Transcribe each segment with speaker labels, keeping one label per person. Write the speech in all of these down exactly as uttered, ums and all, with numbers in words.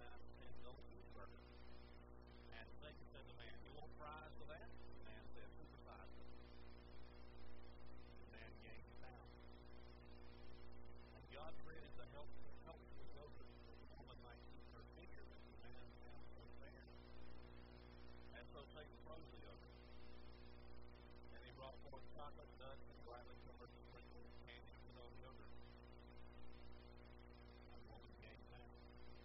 Speaker 1: guy sends over to his burger. And Satan said to the man, "You want fries for that?" The man said, "Supersize them." The man gained a pound. And God created the help help to his over that the woman might keep her figure that the man found so fair. And so Satan froze the yogurt. And he brought forth chocolate, nuts, and gladly covered the sprinkles of candy with those yogurt. And the woman gained a pound.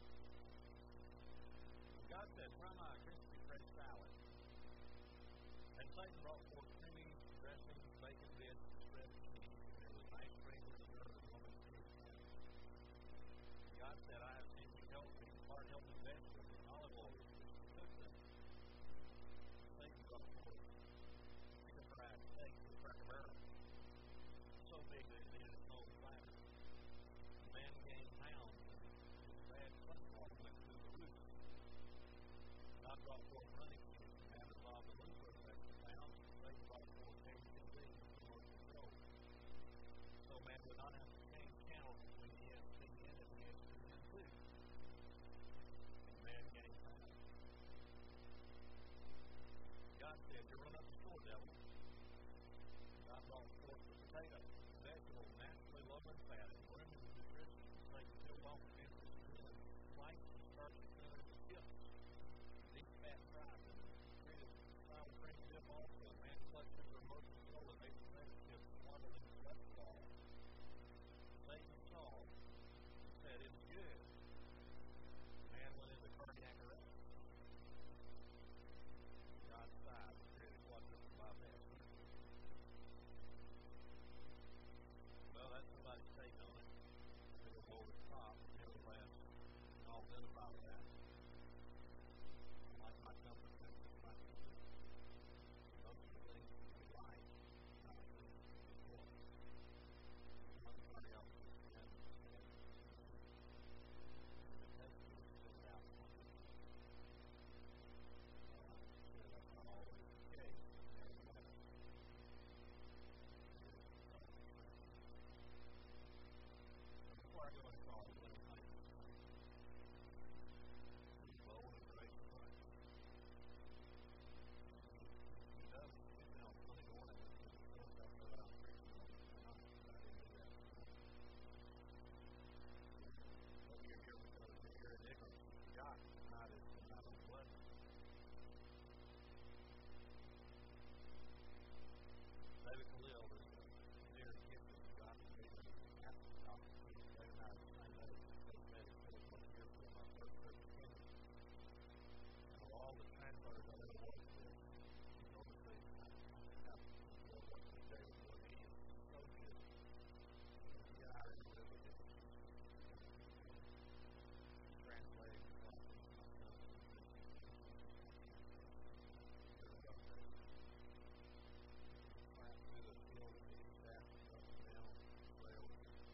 Speaker 1: And God said, "Try my crispy fresh salad." And Satan brought forth creamy dressing, bacon bits, and shredded cheese. And there was ice cream for dessert, and the woman gave a pound. God said, "I have seen you healthy, hard healthy vegetables, and olive oil to cook them." Satan brought forth chicken fried steak with Cracker Barrel, so big that it needed its own platter. The man gained pounds, and his bad cholesterol went through the roof. God brought forth running shoes, and man resolved to lose those extra pounds. Satan brought forth A B C with remote control. So man would not have to change channels between E S P N and E S P N two. And man gained pounds. God said, "You run up the floor, devil." God brought forth the potato, vegetable, naturally low in fat, and brimming with nutrition. Satan peeled off the empty skin and sliced the starchy center of the chips. Deep fat fried them, and created sour cream dip also. And man clutched his remote control and ate potato chips swaddled in cholesterol. Satan saw and said, "It is good." Man went into cardiac arrest. God sighed and created quadruple bypass. Well, that's somebody's take on it. It'll go over the top, nevertheless, and I'll identify with that. Like my comfort zone, my comfort. Those are the things that we like, not the things that we enjoy. One cardiologist friend said, "The test was sent out for me." Uh, said that's not always the case. Nevertheless, before I go into all the little honey, he's low and great in Christ. He does, you know, Sunday morning, he shows up that I'm preaching on tonight. I didn't do that. Maybe you're here because you're in ignorance. You forgot tonight is the night of blessing. David Khalil is a dear gift of God to me. After the gospel, David and I are the same age. They said it's really one year for my first church attendance. And of all the translators I've ever worked with, overseas, I think I've enjoyed working with David more. He is so good. He and I are in a bit of a difference. He's translating the gospel to my son. Really well, David. Class through the field of the staff and up and down the trail.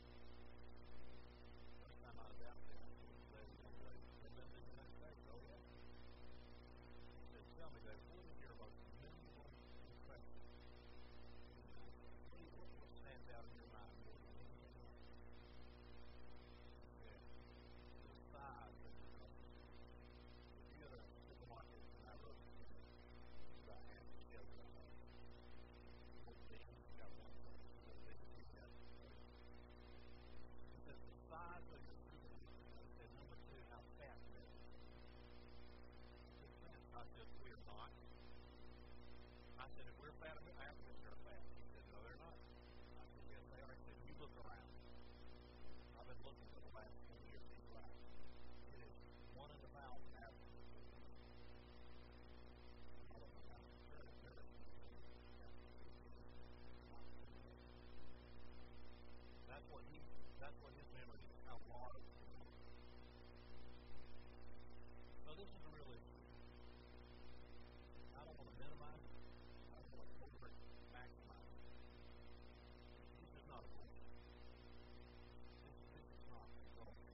Speaker 1: First time I was out there, I said, "David, one day, we've been to the United States." "Oh, yeah." He said, "Tell me, David, what is your most memorable impression in the United States? What, do you, what, what stands out in your mind more than anything else?" He said, "The size of the country. If you go to a supermarket and I look, it's about half the scale of that country. You look deep, you got one place. You look deep, you got two places." He said, "The size of your supermarket." I said, "Number two, how fast it is." Two cents. I said, "We're not." I said, "If we're fat, Africans are fat." He said, "No, they're not." I said, "Yes, they are." He said, "You look around." I've been looking for the last twenty years. He's right. It is one in a thousand Africans. All of them. Very, very That's what he, that's what his memory is. How large. So this is a real issue. I don't want to minimize it. I don't want to over maximize it. This is not a bullshit. This, this is not adultery.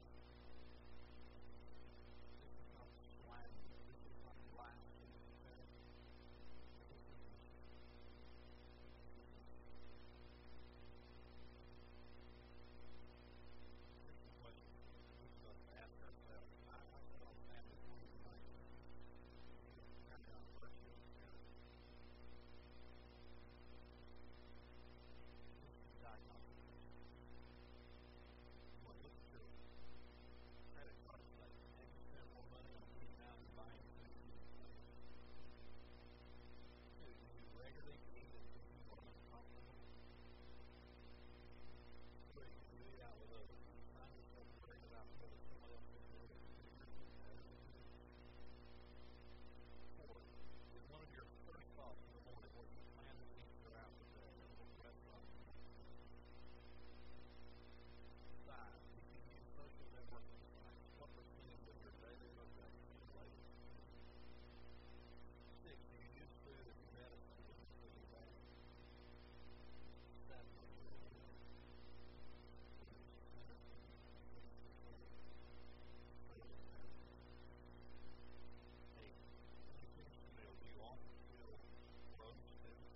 Speaker 1: This is not slander. This is not blasphemy. Okay? This is This is what we must ask ourselves. I, I don't time to go to someone else's career. Four, is one of your first thoughts in the morning what you plan to eat throughout the day, or what restaurant. Five, do you use social networking sites? What percentage of your daily rotation is related to food? Six, do you use food as medicine when you're feeling bad? Seven, do you use energy, sleep, food, eight, when you finish the meal, do you often feel gross food?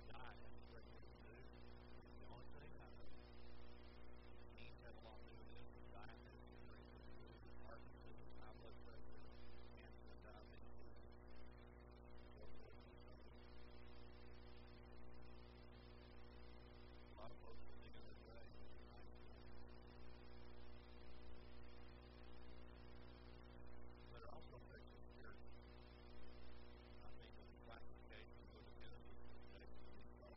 Speaker 1: our diet has a great deal to do. The only thing I know, genes have a lot to do with this, but diet has a great deal to do with it. Heart disease, high blood pressure, cancer, and diabetes. What will you know? A lot of folks are thinking their grave is nice. But it also affects us spiritually. I think of the classification of codependent, which is next to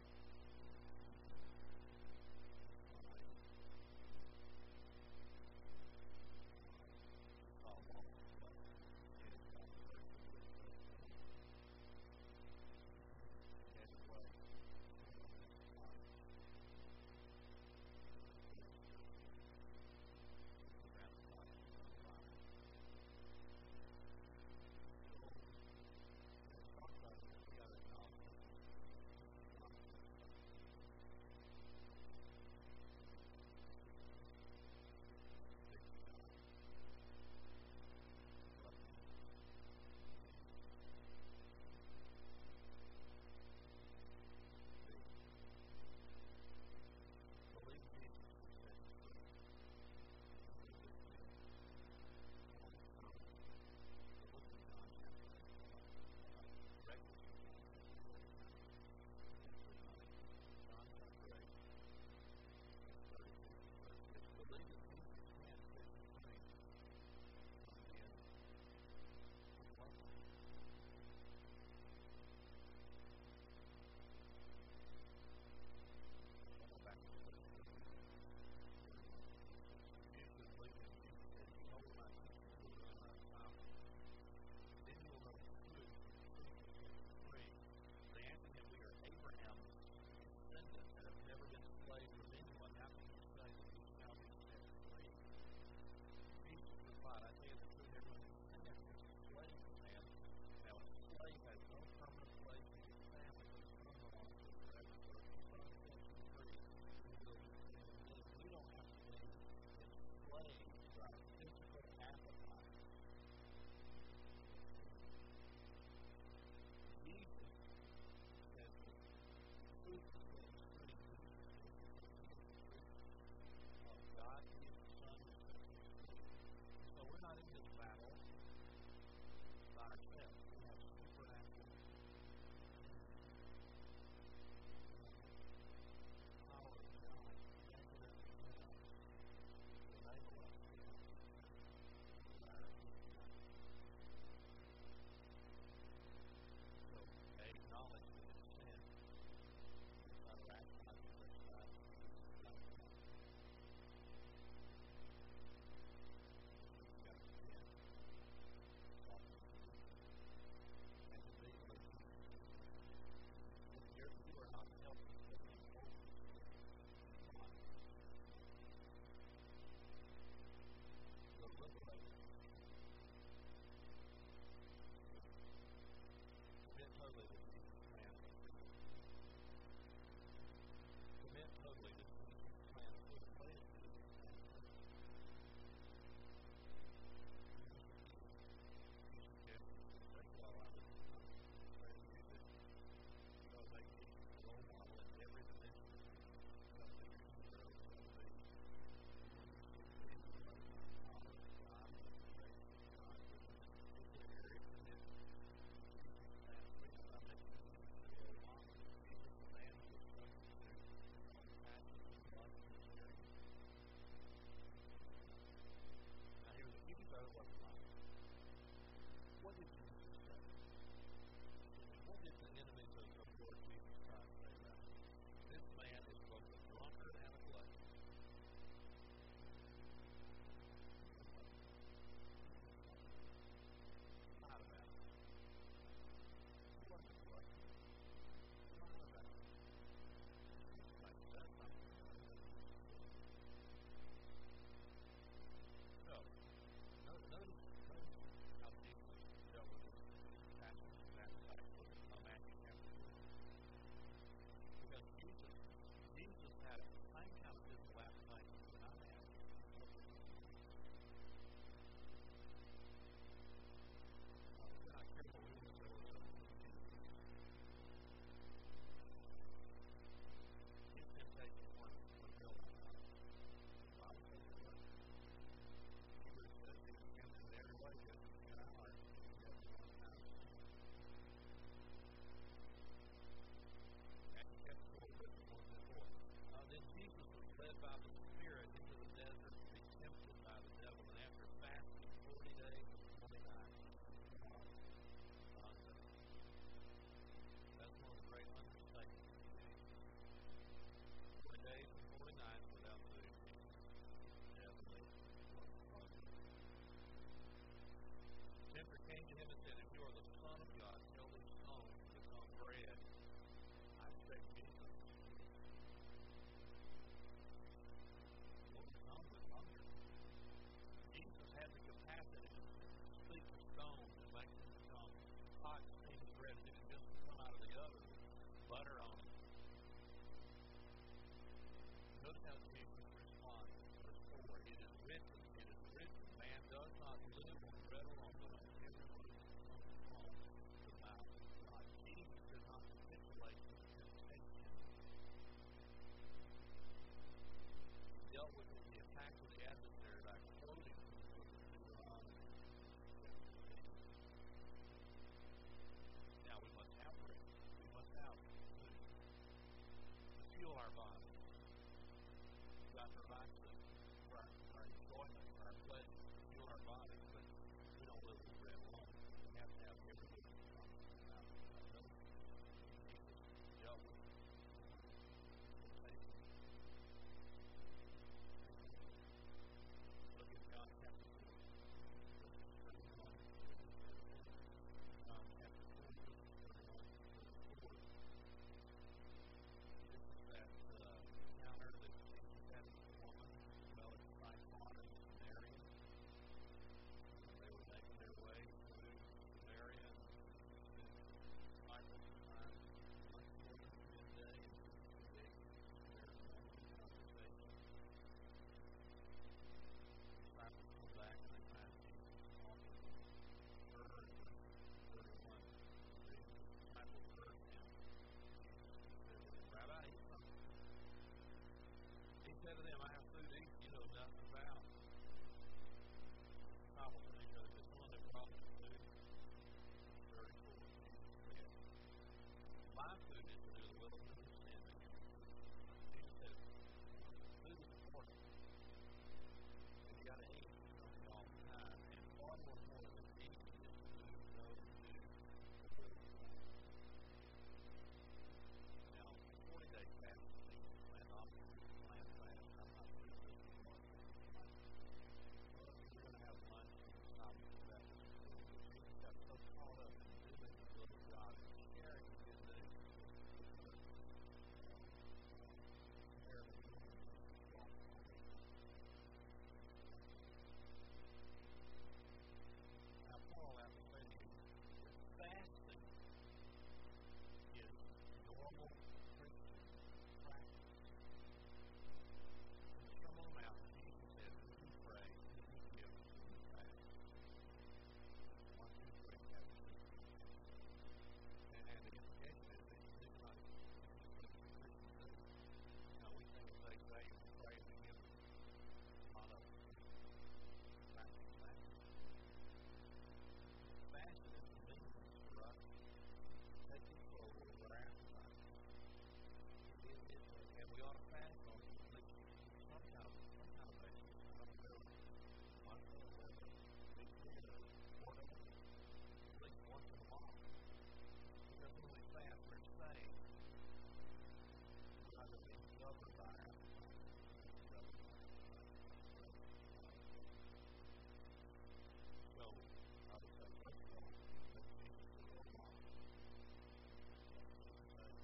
Speaker 1: butter on it. Notice how Jesus responds. Verse four, it is written, it is written, man does not live on bread alone, but on every word that comes from the mouth of God. Jesus did not capitulate to the temptation. He dealt with the attack of the adversary by quoting from the book of Deuteronomy. Now we must have bread. We must have food to fuel our body. We've got to provide food for our, for our enjoyment, for our pleasure, to fuel our body, but we don't live with bread alone. We have to have every bit that comes from the mouth of God. Jesus dealt with temptation. Look at John chapter two. John chapter two, verses thirty-one to thirty-four. This is that uh, encounter that Jesus had with the woman, as well as Simon and Samaria. They were making their way through Samaria, and the disciples find lunch for them midday, and they their conversation. The disciples come back and they find Jesus talking with her in verse thirty-one. The disciples heard him. Jesus said to them, Rabbi, eat something. He said to them, I have food to eat you know nothing about. The disciples said to each other, this one that brought them food. thirty-four. Jesus said, my food is to do the will of him who sent me. Jesus said, food is important. You got to eat something all the time. And far more important than eating is to know to do the will of God. Now, forty day fast is Jesus planned off to plan fast. I'm not sure if this is what it's like. Well, we're going to have lunch and the disciples for that was cool. But Jesus got so caught up in doing the will of God and sharing the good news with the share the good news with the lost people. Now, for all that to say to you, fasting is normal Christian practice. In the Sermon on the Mount, Jesus said, when you pray, when you give, when you fast, one, two, three, have food. And, and the implication is that you do not eat what Christians do. Now, we think of things today, we pray and we give not a practice fasting. Fasting is a means for us to take control over our appetite. It, it, it, and we ought to fast on at least some kind of some kind of basis. I don't know, monthly or weekly or quarterly, at least once in a while. Because when we fast, we're saying rather than being governed by our appetite, being governed by our appetite. So I would say, first of all, let Jesus be our model. That's what we say.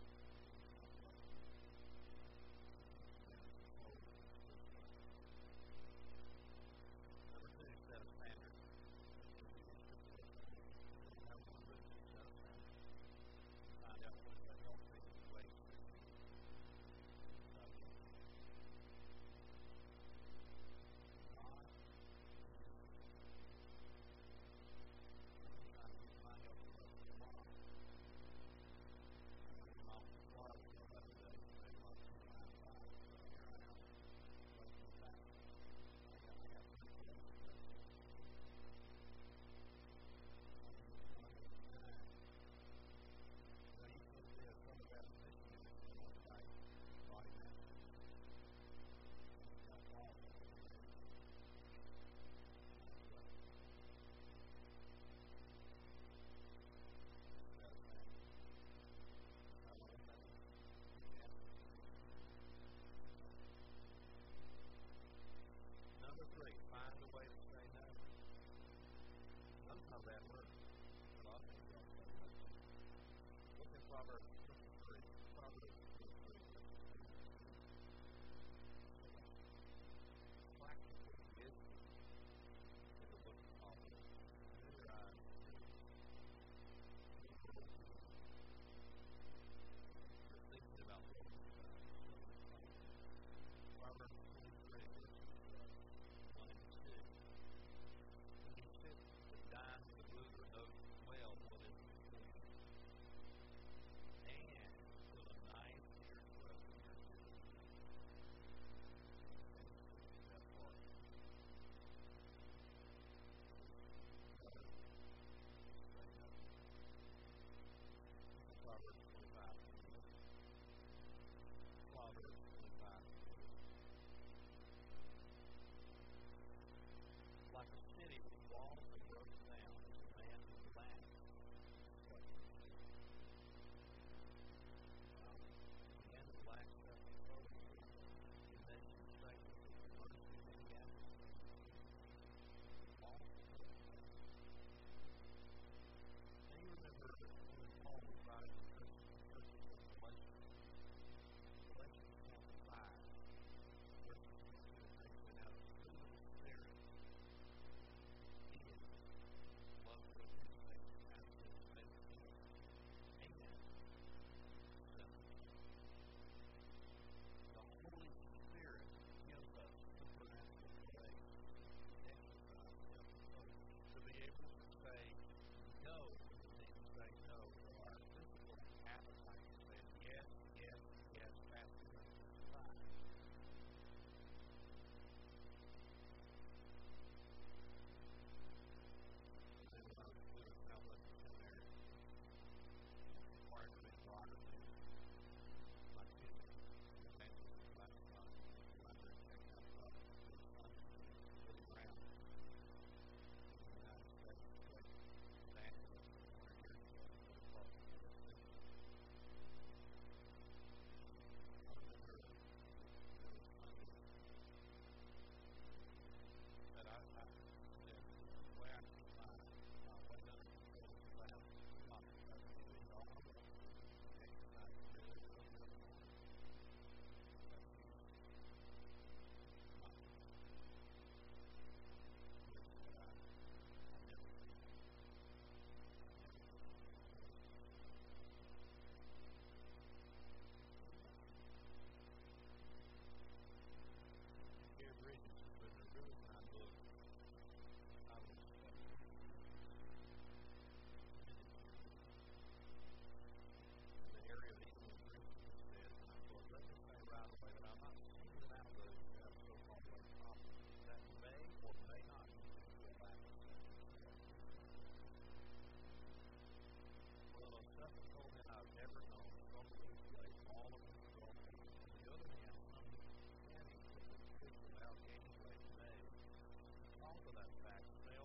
Speaker 1: Number two, set a standard. Have one, but set a standard. Find out what is a healthy way to eat. Not sometimes we find out what your mom. Your mom was Florida the other day. She made a lot of two nine five. So here I am, breaking fast. I got I got pretty good at it. Monday at nine. Well, you can be a Southern Baptist missionary if you want to fight body mass. Got all of it. But that thing, I don't know what that is. Yeah. Number three, find a way to say no. No's not a bad word. A lot of things don't say no. Look at Proverbs twenty-three. Proverbs twenty-three, verses two and three. Practical wisdom in the book of Proverbs. Familiarize me with the like a city with walls that broke down as a man laughed. Man who laughed up the road, and then she sang with the mercy in the atmosphere. All and you remember when Paul was writing the Christian book Galatians, Galatians chapter five, verses one, two, and three, say, now the fruit of the Spirit is love, joy, peace, patience, kindness, faithfulness, and self-control. The Holy Spirit gives us supernatural grace to exercise self-control, to be able to say no when we need to say no, or our physical appetite to say yes, yes, yes, fast enough to try. And then when I was doing Southwest Seminary, required to be water to my kids, evangelist class class, library check out class, Billy Brown in the United States, great evangelist one hundred years ago, really close. I remember there was Sunday that I, I that the way I keep my, my weight under control is I have two options. I can either eat all I want or exercise really, really, really hard. That's usually not the risk that I, I never take. I never take the choice. Gary Bridges has written a really fine book entitled Spectrum Ministry. In the area of eating and drinking, he says, and I quote, let me say right away that I'm not singling out those who have so-called weight problems that may or may not be due to a lack of self-control. For the most self-control men I've ever known struggle to lose all of them struggle to eat. On the other hand, some who can easily cook without gaining weight may, because of that fact, fail